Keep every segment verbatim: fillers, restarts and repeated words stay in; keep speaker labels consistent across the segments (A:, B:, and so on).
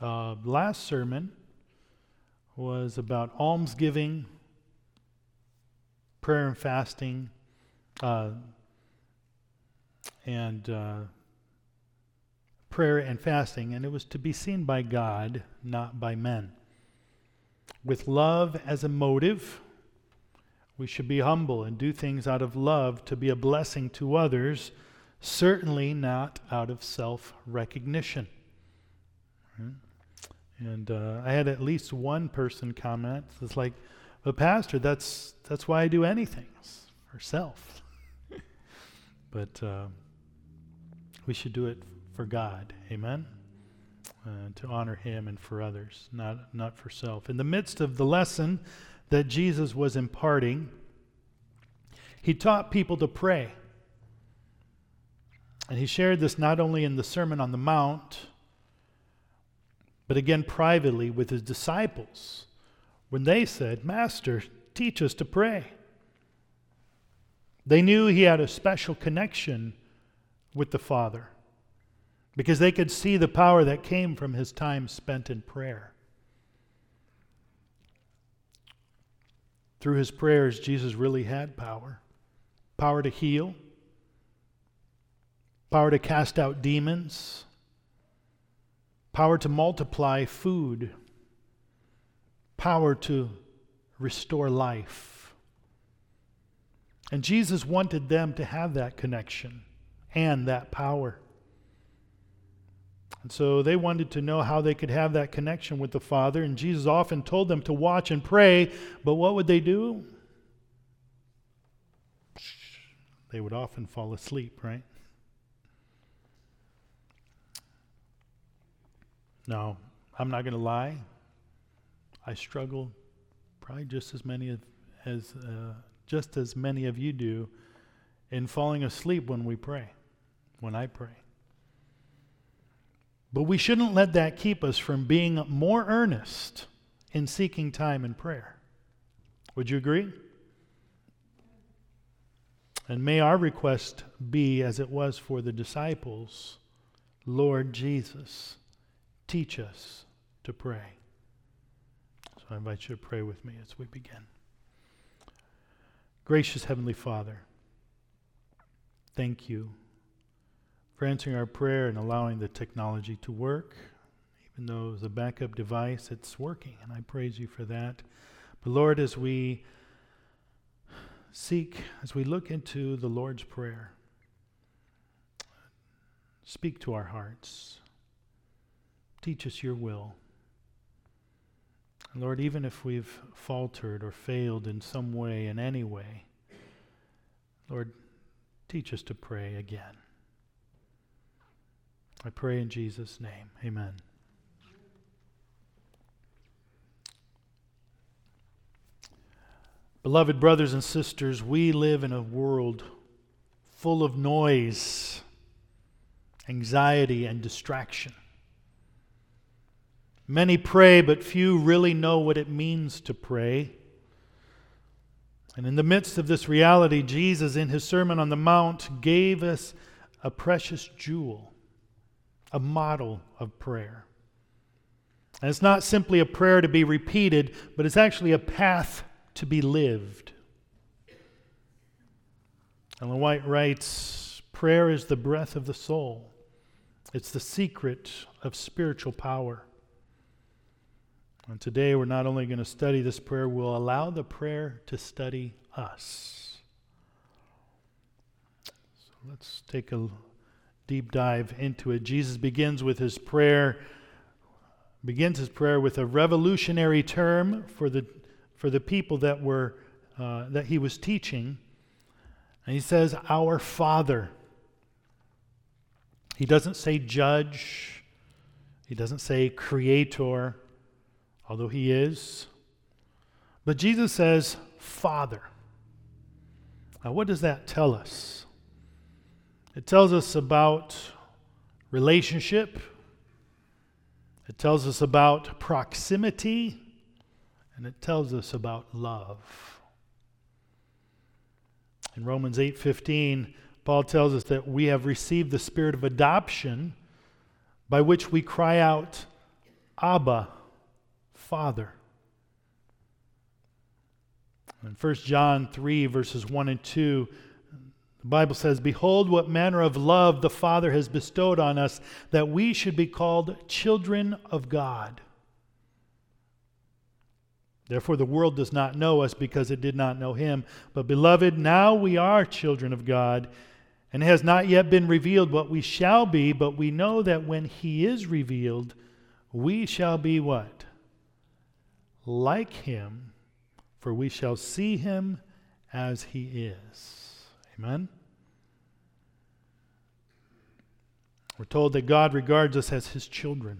A: Uh, last sermon was about almsgiving, prayer and fasting, uh, and uh, prayer and fasting, and it was to be seen by God, not by men. With love as a motive, we should be humble and do things out of love to be a blessing to others, certainly not out of self-recognition. And uh, I had at least one person comment. It's like, "But Pastor, that's that's why I do anything, it's for self." But uh, we should do it for God, amen? Uh, to honor Him and for others, not not for self. In the midst of the lesson that Jesus was imparting, He taught people to pray. And He shared this not only in the Sermon on the Mount, but again privately with His disciples when they said, "Master, teach us to pray." They knew He had a special connection with the Father because they could see the power that came from His time spent in prayer. Through His prayers, Jesus really had power. Power to heal, power to cast out demons, power to multiply food, power to restore life. And Jesus wanted them to have that connection and that power. And so they wanted to know how they could have that connection with the Father, and Jesus often told them to watch and pray, but what would they do? They would often fall asleep, right? Now, I'm not going to lie. I struggle probably just as many as, as uh, just as many of you do in falling asleep when we pray, when I pray. But we shouldn't let that keep us from being more earnest in seeking time in prayer. Would you agree? And may our request be, as it was for the disciples, "Lord Jesus, teach us to pray." So I invite you to pray with me as we begin. Gracious Heavenly Father, thank you for answering our prayer and allowing the technology to work. Even though it was a backup device, it's working, and I praise you for that. But Lord, as we seek, as we look into the Lord's Prayer, speak to our hearts. Teach us your will. And Lord, even if we've faltered or failed in some way, in any way, Lord, teach us to pray again. I pray in Jesus' name. Amen. Beloved brothers and sisters, we live in a world full of noise, anxiety, and distraction. Many pray, but few really know what it means to pray. And in the midst of this reality, Jesus, in His Sermon on the Mount, gave us a precious jewel, a model of prayer. And it's not simply a prayer to be repeated, but it's actually a path to be lived. Ellen White writes, "Prayer is the breath of the soul. It's the secret of spiritual power." And today we're not only going to study this prayer, we'll allow the prayer to study us. So let's take a deep dive into it. Jesus begins with his prayer, begins his prayer with a revolutionary term for the for the people that were uh, that he was teaching. And he says, "Our Father." He doesn't say judge. He doesn't say creator, although he is. But Jesus says, Father. Now, what does that tell us? It tells us about relationship. It tells us about proximity. And it tells us about love. In Romans eight fifteen, Paul tells us that we have received the spirit of adoption by which we cry out, Abba, Father. In First John three, verses one and two, the Bible says, "Behold, what manner of love the Father has bestowed on us, that we should be called children of God. Therefore the world does not know us, because it did not know him. But beloved, now we are children of God, and it has not yet been revealed what we shall be, but we know that when he is revealed, we shall be" what? "Like him, for we shall see him as he is." Amen? We're told that God regards us as his children.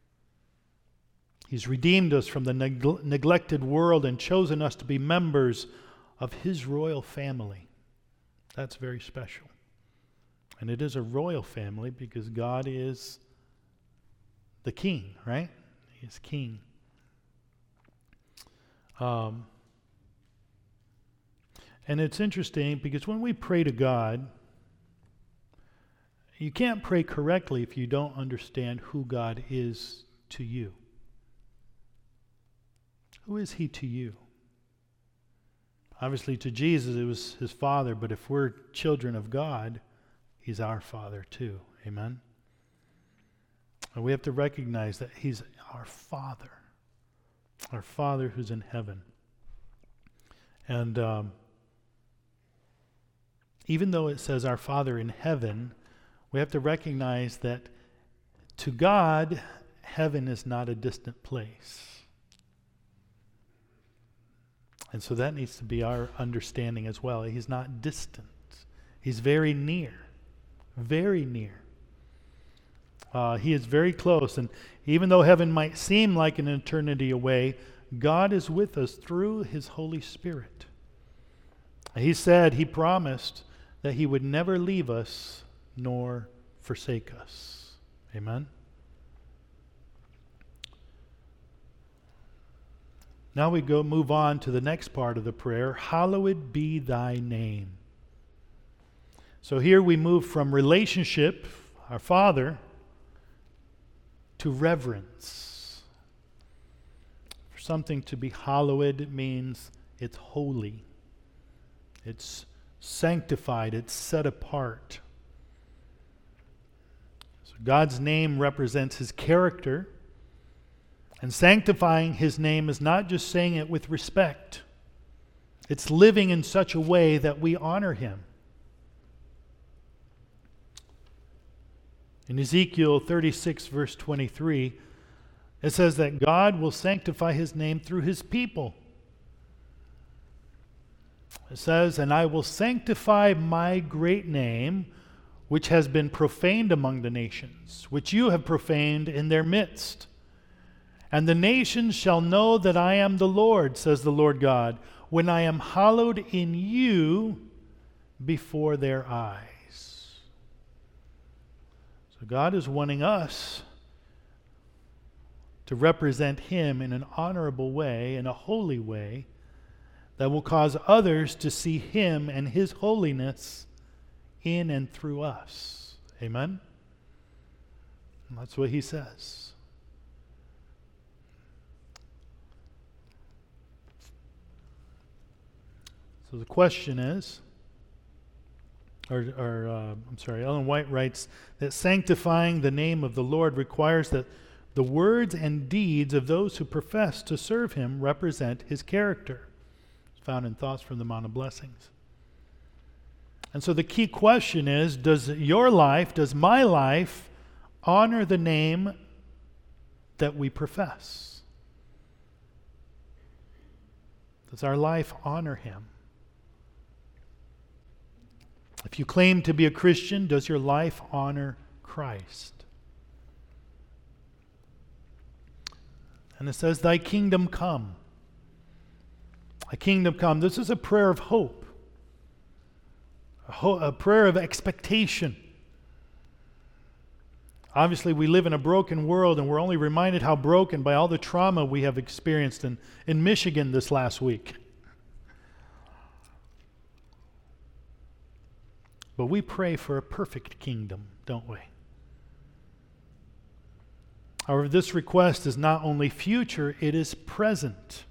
A: He's redeemed us from the neg- neglected world and chosen us to be members of his royal family. That's very special. And it is a royal family because God is the king, right? He is king. Um, and it's interesting because when we pray to God, you can't pray correctly if you don't understand who God is to you. Who is he to you? Obviously, to Jesus, it was his Father, but if we're children of God, he's our Father too. Amen? And we have to recognize that he's our Father, our Father who's in heaven. And um, even though it says our Father in heaven, we have to recognize that to God, heaven is not a distant place. And so that needs to be our understanding as well. He's not distant. He's very near. Very near. Uh, he is very close. And even though heaven might seem like an eternity away, God is with us through his Holy Spirit. He said, he promised that he would never leave us nor forsake us. Amen? Now we go move on to the next part of the prayer. Hallowed be thy name. So here we move from relationship, our Father, to reverence. For something to be hallowed means it's holy. It's sanctified. It's set apart. So God's name represents his character. And sanctifying his name is not just saying it with respect. It's living in such a way that we honor him. In Ezekiel thirty-six, verse twenty-three, it says that God will sanctify his name through his people. It says, "And I will sanctify my great name, which has been profaned among the nations, which you have profaned in their midst. And the nations shall know that I am the Lord, says the Lord God, when I am hallowed in you before their eyes." So God is wanting us to represent him in an honorable way, in a holy way, that will cause others to see him and his holiness in and through us. Amen? And that's what he says. So the question is, or, or uh, I'm sorry, Ellen White writes that sanctifying the name of the Lord requires that the words and deeds of those who profess to serve him represent his character. It's found in Thoughts from the Mount of Blessings. And so the key question is, does your life, does my life honor the name that we profess? Does our life honor him? If you claim to be a Christian, does your life honor Christ? And it says, "Thy kingdom come." Thy kingdom come. This is a prayer of hope, a, ho- a prayer of expectation. Obviously, we live in a broken world, and we're only reminded how broken by all the trauma we have experienced in, in Michigan this last week. But we pray for a perfect kingdom, don't we? However, this request is not only future, it is present.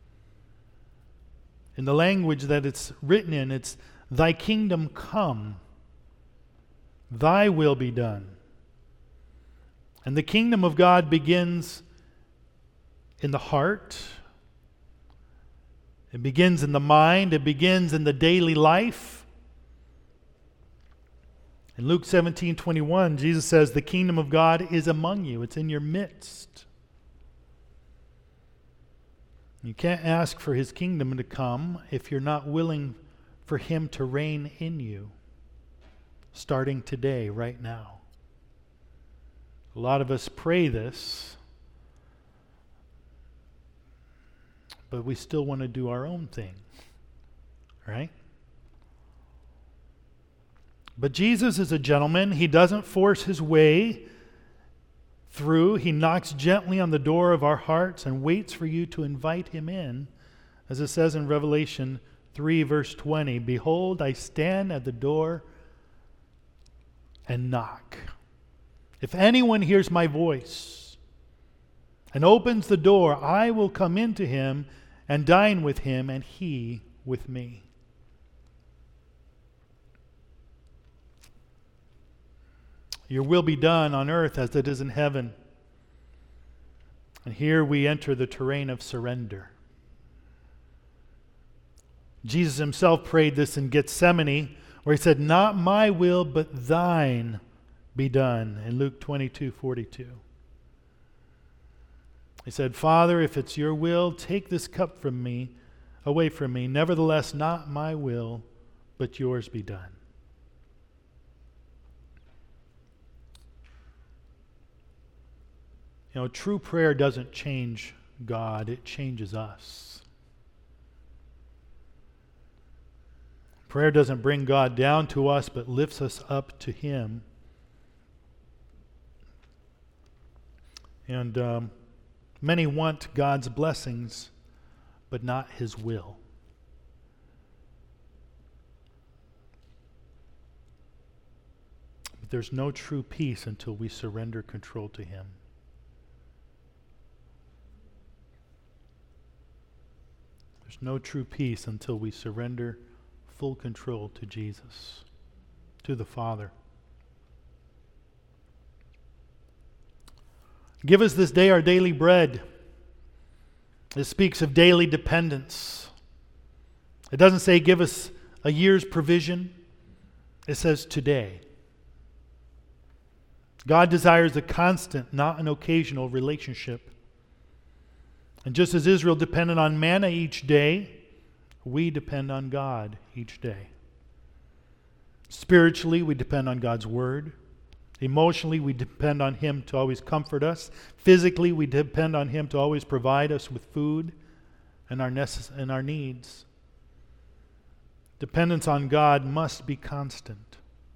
A: In the language that it's written in, it's thy kingdom come, thy will be done. And the kingdom of God begins in the heart. It begins in the mind. It begins in the daily life. In Luke seventeen twenty-one, Jesus says, the kingdom of God is among you. It's in your midst. You can't ask for his kingdom to come if you're not willing for him to reign in you, starting today, right now. A lot of us pray this, but we still want to do our own thing, right? But Jesus is a gentleman. He doesn't force his way through. He knocks gently on the door of our hearts and waits for you to invite him in. As it says in Revelation three, verse twenty, behold, I stand at the door and knock. If anyone hears my voice and opens the door, I will come into him and dine with him and he with me. Your will be done on earth as it is in heaven. And here we enter the terrain of surrender. Jesus himself prayed this in Gethsemane, where he said, not my will, but thine be done, in Luke twenty-two forty-two. He said, Father, if it's your will, take this cup from me, away from me. Nevertheless, not my will, but yours be done. You know, true prayer doesn't change God, it changes us. Prayer doesn't bring God down to us, but lifts us up to him. And um, many want God's blessings, but not his will. But there's no true peace until we surrender control to him. There's no true peace until we surrender full control to Jesus, to the Father. Give us this day our daily bread. It speaks of daily dependence. It doesn't say give us a year's provision. It says today. God desires a constant, not an occasional relationship. And just as Israel depended on manna each day, we depend on God each day. Spiritually, we depend on God's Word. Emotionally, we depend on him to always comfort us. Physically, we depend on him to always provide us with food and our necess- and our needs. Dependence on God must be constant.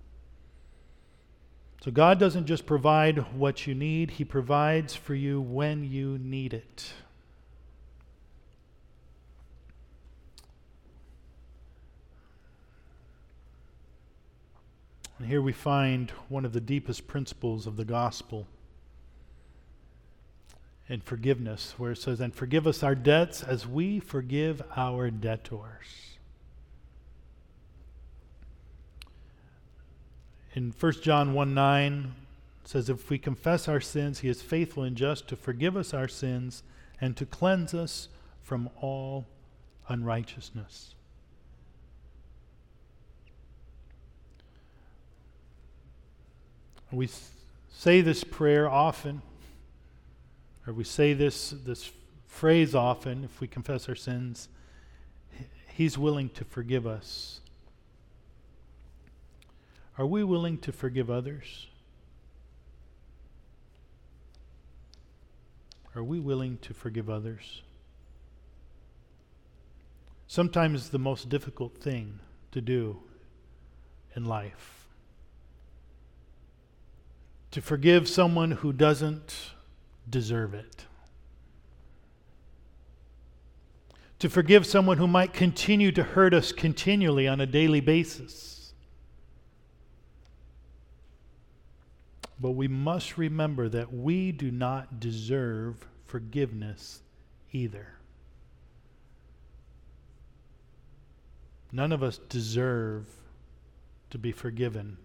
A: So God doesn't just provide what you need, he provides for you when you need it. And here we find one of the deepest principles of the gospel in forgiveness, where it says, and forgive us our debts as we forgive our debtors. In First John one nine, it says, if we confess our sins, he is faithful and just to forgive us our sins and to cleanse us from all unrighteousness. We say this prayer often, or we say this, this phrase often if we confess our sins. He's willing to forgive us. Are we willing to forgive others? Are we willing to forgive others? Sometimes the most difficult thing to do in life. To forgive someone who doesn't deserve it. To forgive someone who might continue to hurt us continually on a daily basis. But we must remember that we do not deserve forgiveness either. None of us deserve to be forgiven.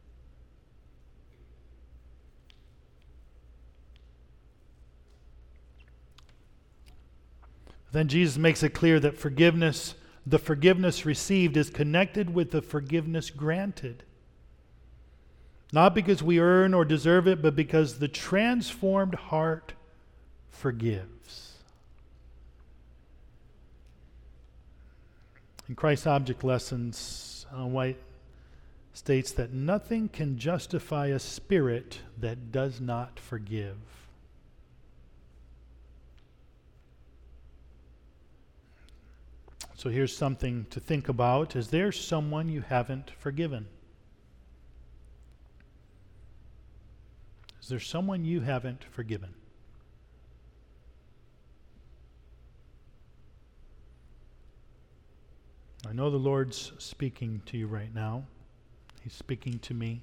A: Then Jesus makes it clear that forgiveness, the forgiveness received, is connected with the forgiveness granted. Not because we earn or deserve it, but because the transformed heart forgives. In Christ's Object Lessons, Ellen White states that nothing can justify a spirit that does not forgive. So here's something to think about. Is there someone you haven't forgiven? Is there someone you haven't forgiven? I know the Lord's speaking to you right now. He's speaking to me.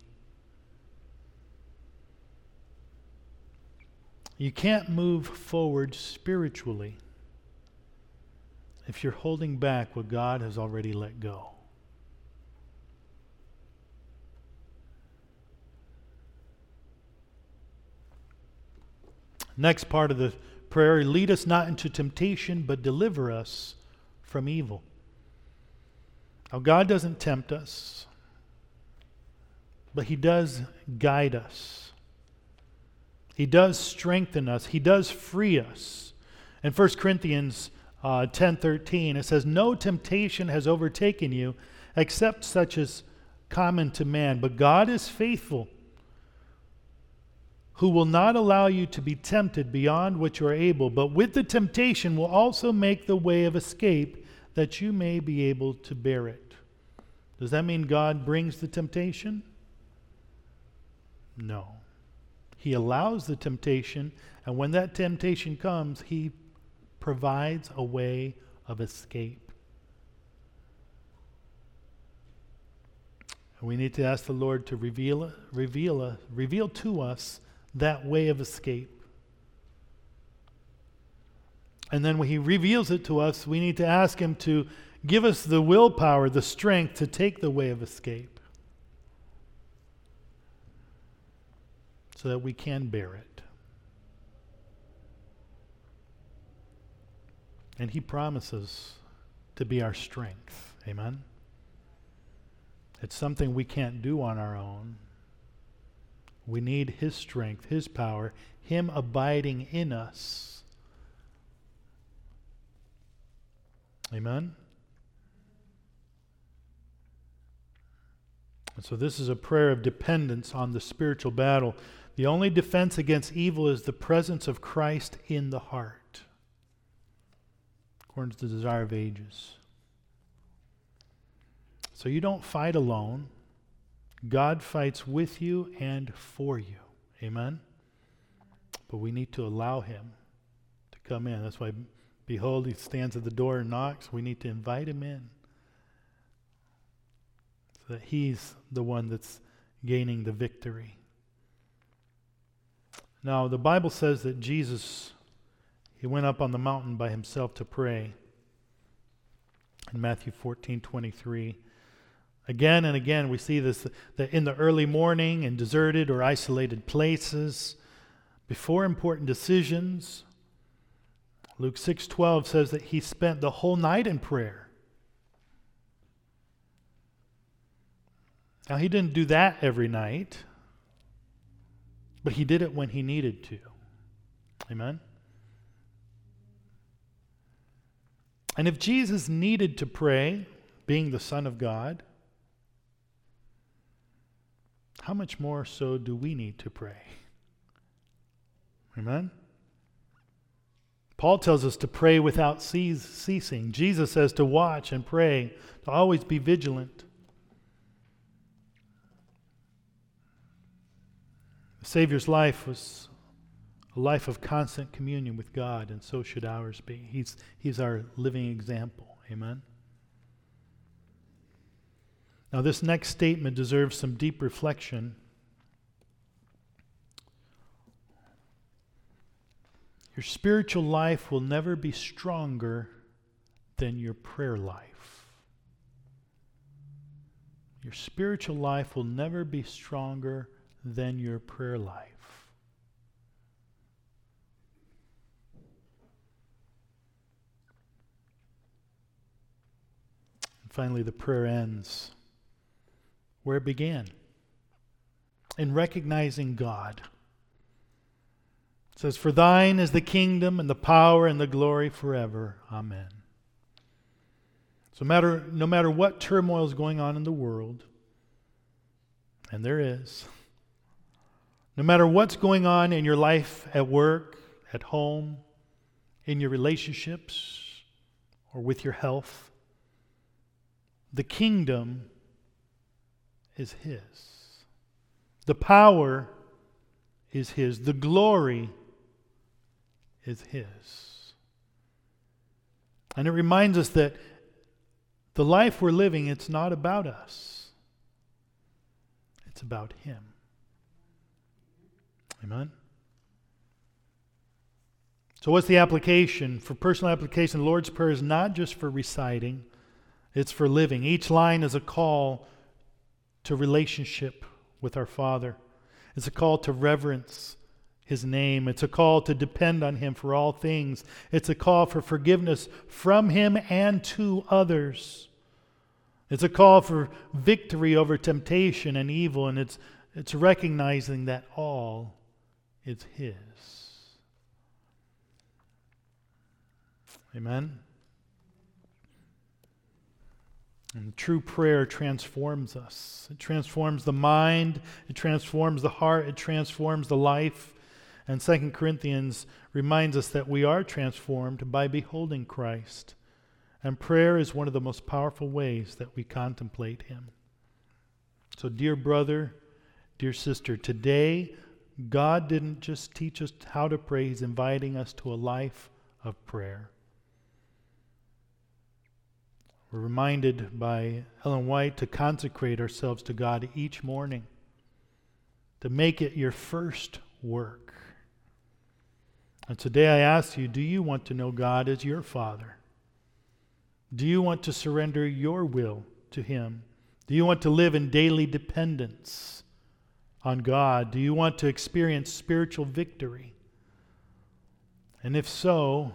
A: You can't move forward spiritually if you're holding back what God has already let go. Next part of the prayer, lead us not into temptation, but deliver us from evil. Now, God doesn't tempt us, but He does guide us. He does strengthen us. He does free us. In First Corinthians uh, ten thirteen, it says, "No temptation has overtaken you except such as common to man, but God is faithful, who will not allow you to be tempted beyond what you are able, but with the temptation will also make the way of escape that you may be able to bear it." Does that mean God brings the temptation? No. He allows the temptation, and when that temptation comes, He provides a way of escape. And we need to ask the Lord to reveal, reveal, reveal to us that way of escape. And then when He reveals it to us, we need to ask Him to give us the willpower, the strength to take the way of escape so that we can bear it. And He promises to be our strength. Amen? It's something we can't do on our own. We need His strength, His power, Him abiding in us. Amen? And so this is a prayer of dependence on the spiritual battle. The only defense against evil is the presence of Christ in the heart, according to the Desire of Ages. So you don't fight alone. God fights with you and for you. Amen? But we need to allow Him to come in. That's why, behold, He stands at the door and knocks. We need to invite Him in, so that He's the one that's gaining the victory. Now, the Bible says that Jesus, He went up on the mountain by Himself to pray. In Matthew fourteen twenty-three. Again and again we see this, that in the early morning, in deserted or isolated places, before important decisions, Luke six twelve says that He spent the whole night in prayer. Now, He didn't do that every night, but He did it when He needed to. Amen? And if Jesus needed to pray, being the Son of God, how much more so do we need to pray? Amen? Paul tells us to pray without ceasing. Jesus says to watch and pray, to always be vigilant. The Savior's life was a life of constant communion with God, and so should ours be. He's, he's our living example. Amen? Now, this next statement deserves some deep reflection. Your spiritual life will never be stronger than your prayer life. Your spiritual life will never be stronger than your prayer life. And finally, the prayer ends where it began, in recognizing God. It says, "For thine is the kingdom and the power and the glory forever. Amen." So matter, no matter what turmoil is going on in the world, and there is, no matter what's going on in your life at work, at home, in your relationships, or with your health, the kingdom is His. The power is His. The glory is His. And it reminds us that the life we're living, it's not about us. It's about Him. Amen? So what's the application? For personal application, the Lord's Prayer is not just for reciting, it's for living. Each line is a call to relationship with our Father. It's a call to reverence His name. It's a call to depend on Him for all things. It's a call for forgiveness from Him and to others. It's a call for victory over temptation and evil, and it's it's recognizing that all is His. Amen? And true prayer transforms us. It transforms the mind, it transforms the heart, it transforms the life. And Second Corinthians reminds us that we are transformed by beholding Christ. And prayer is one of the most powerful ways that we contemplate Him. So dear brother, dear sister, today God didn't just teach us how to pray, He's inviting us to a life of prayer. We're reminded by Ellen White to consecrate ourselves to God each morning, to make it your first work. And today I ask you, do you want to know God as your Father? Do you want to surrender your will to Him? Do you want to live in daily dependence on God? Do you want to experience spiritual victory? And if so,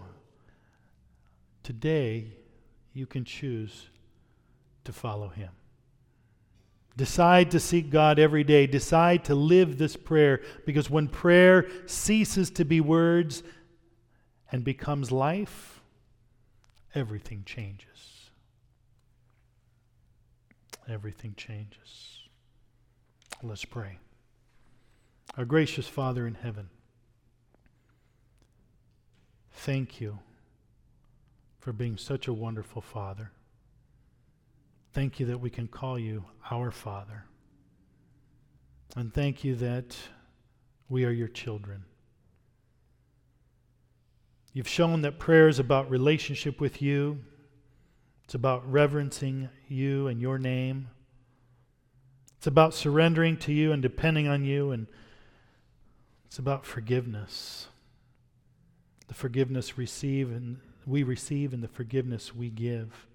A: today you can choose to follow Him. Decide to seek God every day. Decide to live this prayer, because when prayer ceases to be words and becomes life, everything changes. Everything changes. Let's pray. Our gracious Father in heaven, thank you for being such a wonderful Father. Thank you that we can call you our Father. And thank you that we are your children. You've shown that prayer is about relationship with you. It's about reverencing you and your name. It's about surrendering to you and depending on you. And it's about forgiveness. The forgiveness receive and we receive and the forgiveness we give.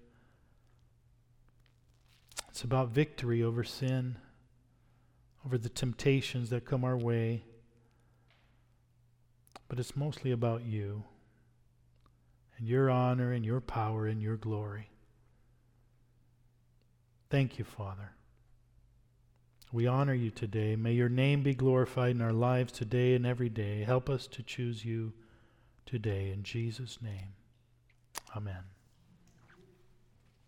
A: It's about victory over sin, over the temptations that come our way. But it's mostly about you and your honor and your power and your glory. Thank you, Father. We honor you today. May your name be glorified in our lives today and every day. Help us to choose you today. In Jesus' name, amen.